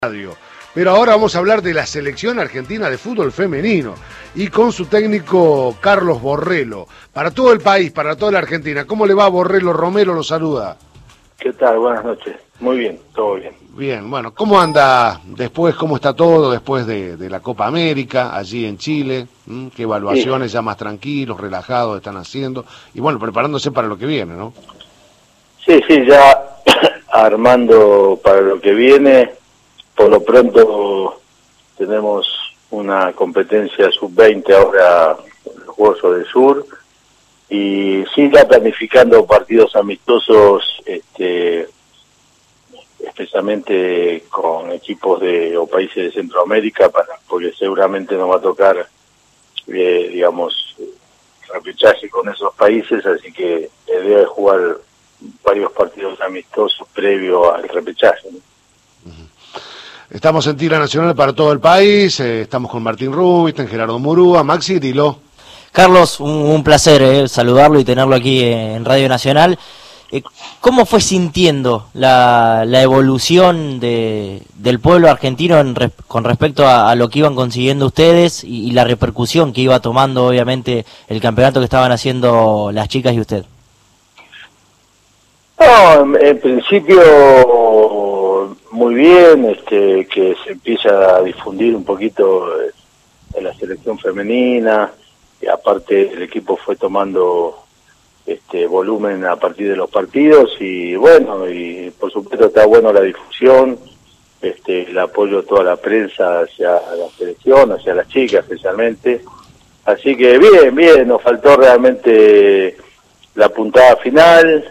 Radio. Pero ahora vamos a hablar de la selección argentina de fútbol femenino y con su técnico Carlos Borrello. Para todo el país, para toda la Argentina. ¿Cómo le va, Borrello? Romero lo saluda. ¿Qué tal? Buenas noches. Muy bien, todo bien. Bien, bueno, ¿cómo anda después, cómo está todo después de la Copa América, allí en Chile? ¿Qué evaluaciones ya más tranquilos, relajados están haciendo? Y bueno, preparándose para lo que viene, ¿no? Sí, ya armando para lo que viene. Por lo pronto tenemos una competencia sub-20 ahora en los Juegos del Sur y sí ya planificando partidos amistosos, especialmente con equipos o países de Centroamérica, porque seguramente nos va a tocar, repechaje con esos países, así que la idea es jugar varios partidos amistosos previo al repechaje, ¿no? Estamos en tira nacional para todo el país, estamos con Martín Rubinstein, Gerardo Murúa, Maxi Grilo. Carlos, un placer saludarlo y tenerlo aquí en Radio Nacional. ¿Cómo fue sintiendo la evolución del pueblo argentino con respecto a lo que iban consiguiendo ustedes y la repercusión que iba tomando, obviamente, el campeonato que estaban haciendo las chicas y usted? No, en principio muy bien, que se empieza a difundir un poquito en la selección femenina, y aparte el equipo fue tomando volumen a partir de los partidos y bueno, y por supuesto está bueno la difusión, el apoyo de toda la prensa hacia la selección, hacia las chicas especialmente, así que bien, nos faltó realmente la puntada final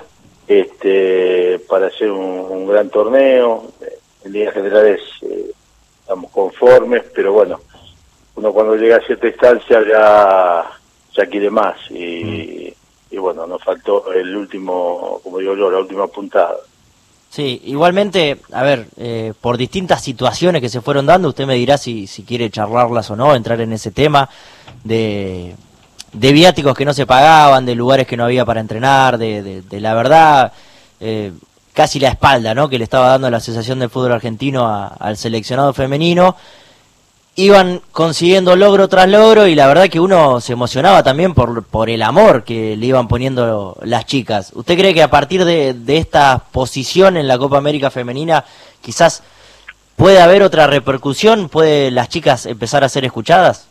para hacer un gran torneo. En líneas generales estamos conformes, pero bueno, uno cuando llega a cierta instancia ya quiere más y bueno, nos faltó el último, como digo yo, la última puntada. Sí, igualmente, a ver, por distintas situaciones que se fueron dando, usted me dirá si quiere charlarlas o no, entrar en ese tema de viáticos que no se pagaban, de lugares que no había para entrenar, de la verdad, casi la espalda, ¿no?, que le estaba dando la Asociación del Fútbol Argentino al seleccionado femenino. Iban consiguiendo logro tras logro y la verdad que uno se emocionaba también por el amor que le iban poniendo las chicas. ¿Usted cree que a partir de esta posición en la Copa América Femenina quizás puede haber otra repercusión? ¿Puede las chicas empezar a ser escuchadas?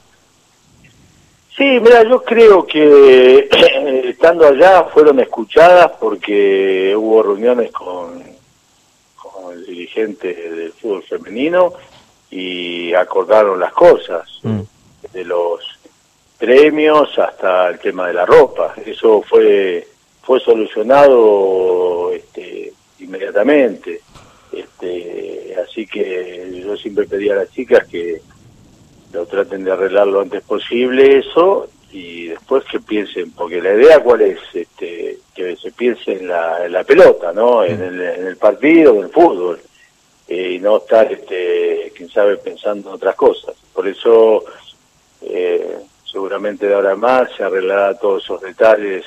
Sí, mira, yo creo que estando allá fueron escuchadas porque hubo reuniones con el dirigente del fútbol femenino y acordaron las cosas, de los premios hasta el tema de la ropa. Eso fue solucionado inmediatamente. Así que yo siempre pedí a las chicas que lo traten de arreglar lo antes posible eso y después que piensen, porque la idea cuál es, que se piense en la pelota, ¿no? En el partido, en el fútbol, y no estar, quién sabe, pensando en otras cosas. Por eso seguramente de ahora en más se arreglará todos esos detalles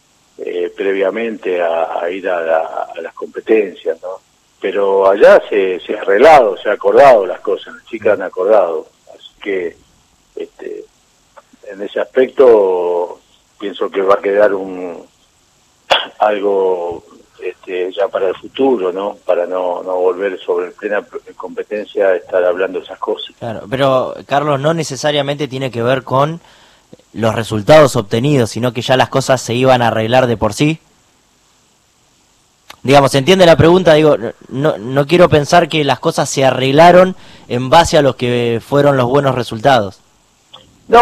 previamente a ir a las competencias, ¿no? Pero allá se ha arreglado, se ha acordado las cosas, las chicas han acordado. Que en ese aspecto pienso que va a quedar algo ya para el futuro, ¿no? Para no volver sobre plena competencia a estar hablando esas cosas. Claro, pero Carlos, no necesariamente tiene que ver con los resultados obtenidos, sino que ya las cosas se iban a arreglar de por sí. Digamos, ¿se entiende la pregunta? Digo, no quiero pensar que las cosas se arreglaron en base a los que fueron los buenos resultados. No,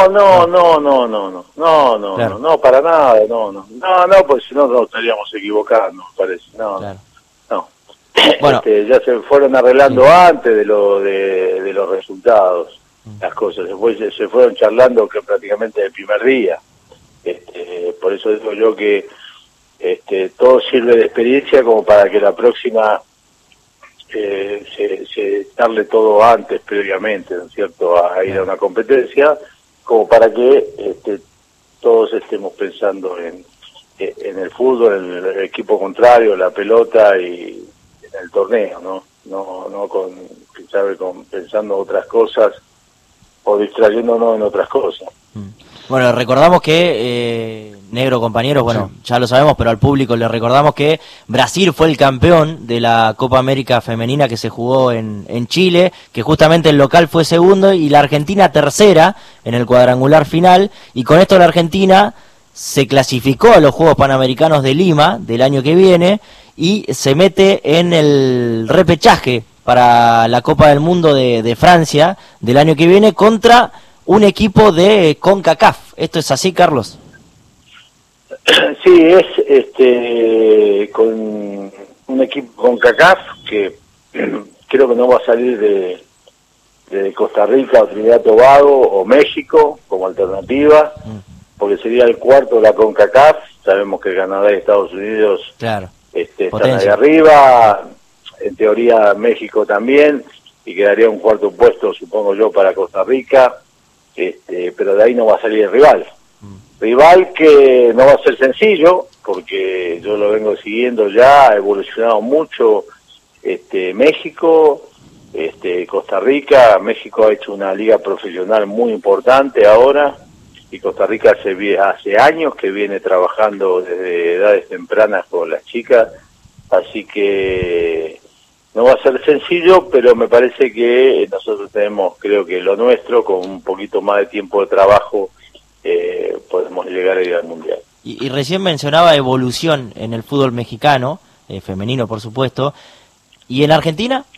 para nada, pues si no nos estaríamos equivocando, parece, no. Bueno, ya se fueron arreglando antes de los resultados, las cosas, después se fueron charlando que prácticamente el primer día, por eso digo yo que todo sirve de experiencia como para que la próxima se darle todo antes, previamente, ¿no es cierto?, a ir a una competencia, como para que todos estemos pensando en el fútbol, en el equipo contrario, la pelota y en el torneo, ¿no? no con, quién sabe, con pensando otras cosas o distrayéndonos en otras cosas. Bueno, recordamos que, negro compañeros, bueno, sí, ya lo sabemos, pero al público le recordamos que Brasil fue el campeón de la Copa América Femenina que se jugó en Chile, que justamente el local fue segundo y la Argentina tercera en el cuadrangular final, y con esto la Argentina se clasificó a los Juegos Panamericanos de Lima del año que viene y se mete en el repechaje para la Copa del Mundo de Francia del año que viene contra un equipo de CONCACAF. ¿Esto es así, Carlos? Sí, es con un equipo CONCACAF que creo que no va a salir de Costa Rica o Trinidad y Tobago o México como alternativa, porque sería el cuarto de la CONCACAF. Sabemos que Canadá y Estados Unidos, claro, están ahí arriba, en teoría México también, y quedaría un cuarto puesto, supongo yo, para Costa Rica. Pero de ahí no va a salir el rival. Rival que no va a ser sencillo, porque yo lo vengo siguiendo ya, ha evolucionado mucho México, Costa Rica. México ha hecho una liga profesional muy importante ahora, y Costa Rica hace años que viene trabajando desde edades tempranas con las chicas, así que no va a ser sencillo, pero me parece que nosotros tenemos, creo que lo nuestro, con un poquito más de tiempo de trabajo, podemos llegar a ir al Mundial. Y recién mencionaba evolución en el fútbol mexicano, femenino por supuesto, ¿y en Argentina?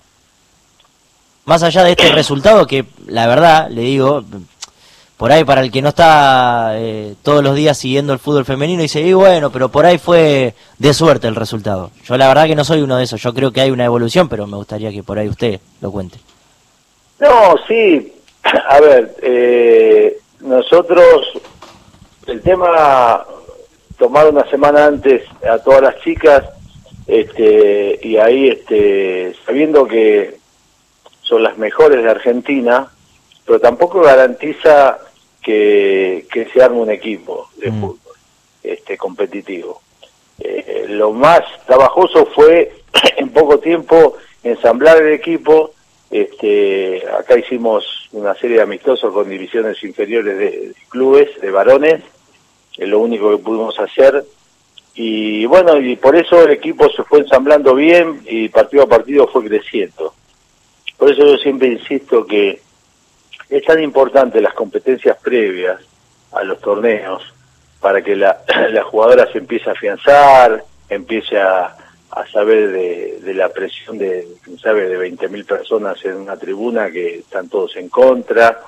Más allá de este resultado que, la verdad, le digo, por ahí para el que no está todos los días siguiendo el fútbol femenino, dice, y bueno, pero por ahí fue de suerte el resultado. Yo la verdad que no soy uno de esos, yo creo que hay una evolución, pero me gustaría que por ahí usted lo cuente. No, sí, a ver, nosotros, el tema, tomar una semana antes a todas las chicas, y ahí, sabiendo que son las mejores de Argentina, pero tampoco garantiza que se arme un equipo de fútbol competitivo. Lo más trabajoso fue en poco tiempo ensamblar el equipo. Acá hicimos una serie de amistosos con divisiones inferiores de clubes, de varones, es lo único que pudimos hacer, y bueno, y por eso el equipo se fue ensamblando bien y partido a partido fue creciendo. Por eso yo siempre insisto que es tan importante las competencias previas a los torneos para que la jugadora se empiece a afianzar, empiece a saber de la presión de 20.000 personas en una tribuna que están todos en contra,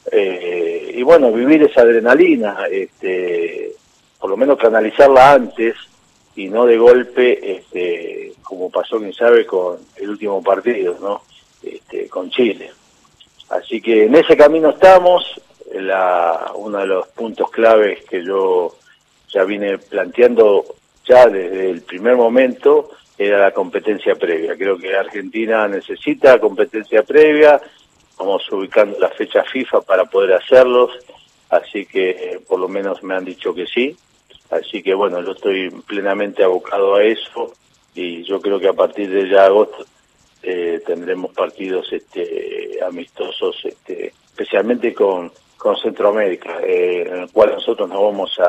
y bueno, vivir esa adrenalina, por lo menos canalizarla antes y no de golpe, como pasó, quién sabe, con el último partido, ¿no? Con Chile. Así que en ese camino estamos. Uno de los puntos claves que yo ya vine planteando ya desde el primer momento era la competencia previa. Creo que Argentina necesita competencia previa, vamos ubicando la fecha FIFA para poder hacerlos, así que por lo menos me han dicho que sí. Así que bueno, yo estoy plenamente abocado a eso, y yo creo que a partir de ya agosto tendremos partidos amistosos, especialmente con Centroamérica, en el cual nosotros nos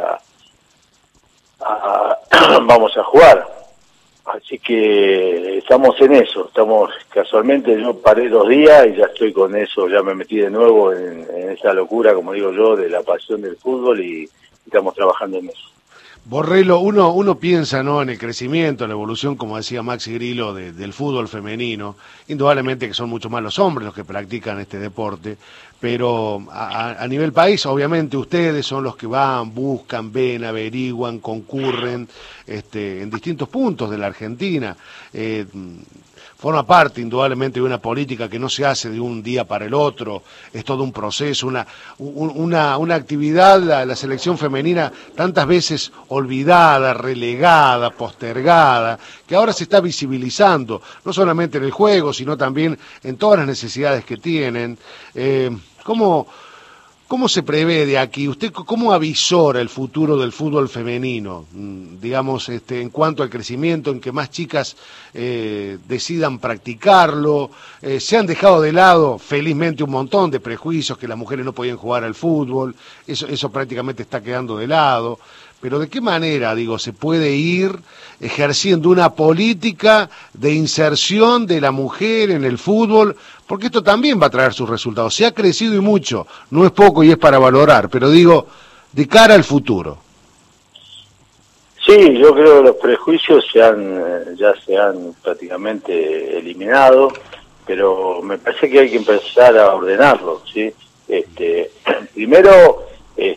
vamos a jugar. Así que estamos en eso, casualmente yo paré 2 días y ya estoy con eso, ya me metí de nuevo en esa locura, como digo yo, de la pasión del fútbol, y estamos trabajando en eso. Borrello, uno piensa, ¿no?, en el crecimiento, en la evolución, como decía Maxi Grillo, del fútbol femenino. Indudablemente que son mucho más los hombres los que practican este deporte, pero a nivel país, obviamente ustedes son los que van, buscan, ven, averiguan, concurren en distintos puntos de la Argentina. Forma parte indudablemente de una política que no se hace de un día para el otro, es todo un proceso, una actividad, la selección femenina tantas veces olvidada, relegada, postergada, que ahora se está visibilizando, no solamente en el juego, sino también en todas las necesidades que tienen. ¿Cómo ¿Cómo se prevé de aquí? ¿Usted cómo avisora el futuro del fútbol femenino? Digamos, en cuanto al crecimiento, en que más chicas decidan practicarlo. Se han dejado de lado, felizmente, un montón de prejuicios que las mujeres no podían jugar al fútbol. Eso prácticamente está quedando de lado. Pero ¿de qué manera, digo, se puede ir ejerciendo una política de inserción de la mujer en el fútbol? Porque esto también va a traer sus resultados. Se ha crecido y mucho, no es poco y es para valorar, pero digo, de cara al futuro. Sí, yo creo que los prejuicios ya se han prácticamente eliminado, pero me parece que hay que empezar a ordenarlos, ¿sí? Primero,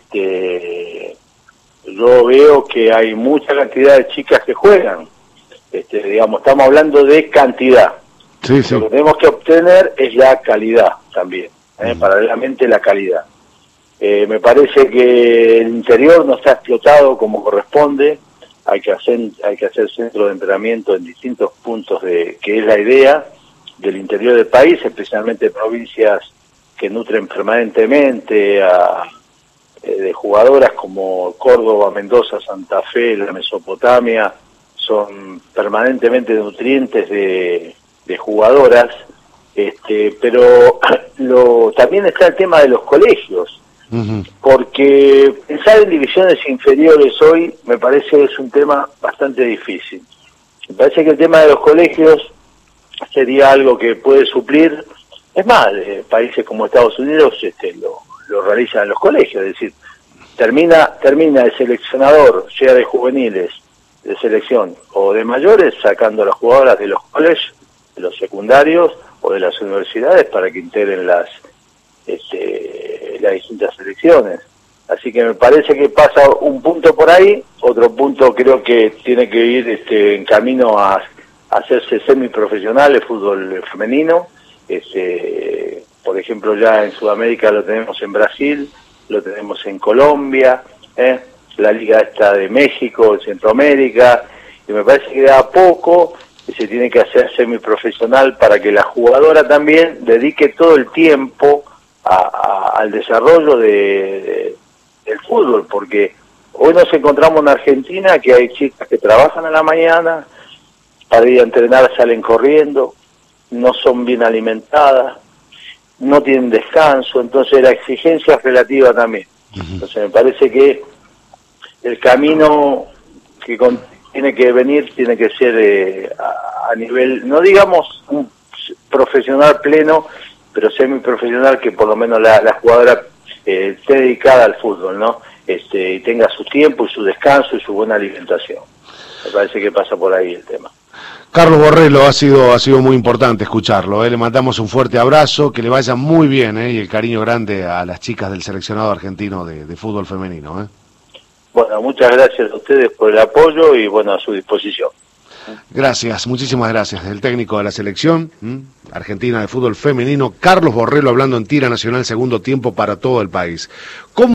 yo veo que hay mucha cantidad de chicas que juegan, digamos, estamos hablando de cantidad. Sí, sí. Lo que tenemos que obtener es la calidad también, paralelamente la calidad. Me parece que el interior no está explotado como corresponde, hay que hacer centros de entrenamiento en distintos puntos que es la idea del interior del país, especialmente provincias que nutren permanentemente de jugadoras como Córdoba, Mendoza, Santa Fe, la Mesopotamia, son permanentemente nutrientes de jugadoras, pero también está el tema de los colegios, porque pensar en divisiones inferiores hoy me parece que es un tema bastante difícil. Me parece que el tema de los colegios sería algo que puede suplir, es más, países como Estados Unidos lo realizan en los colegios, es decir, termina el seleccionador, sea de juveniles, de selección o de mayores, sacando a las jugadoras de los colegios, de los secundarios o de las universidades para que integren las distintas selecciones. Así que me parece que pasa un punto por ahí, otro punto creo que tiene que ir en camino a hacerse semiprofesional el fútbol femenino. Por ejemplo, ya en Sudamérica lo tenemos en Brasil, lo tenemos en Colombia, la liga esta de México, en Centroamérica, y me parece que de a poco se tiene que hacer semiprofesional para que la jugadora también dedique todo el tiempo al desarrollo del fútbol, porque hoy nos encontramos en Argentina que hay chicas que trabajan a la mañana, para ir a entrenar salen corriendo, no son bien alimentadas, no tienen descanso, entonces la exigencia es relativa también. Entonces me parece que el camino que tiene que venir tiene que ser a nivel, no digamos un profesional pleno, pero semiprofesional, que por lo menos la jugadora esté dedicada al fútbol, ¿no? Y tenga su tiempo y su descanso y su buena alimentación. Me parece que pasa por ahí el tema. Carlos Borrello, ha sido muy importante escucharlo, le mandamos un fuerte abrazo, que le vaya muy bien, y el cariño grande a las chicas del seleccionado argentino de fútbol femenino. Bueno, muchas gracias a ustedes por el apoyo y bueno, a su disposición. Gracias, muchísimas gracias. El técnico de la selección argentina de fútbol femenino, Carlos Borrello, hablando en Tira Nacional, segundo tiempo para todo el país.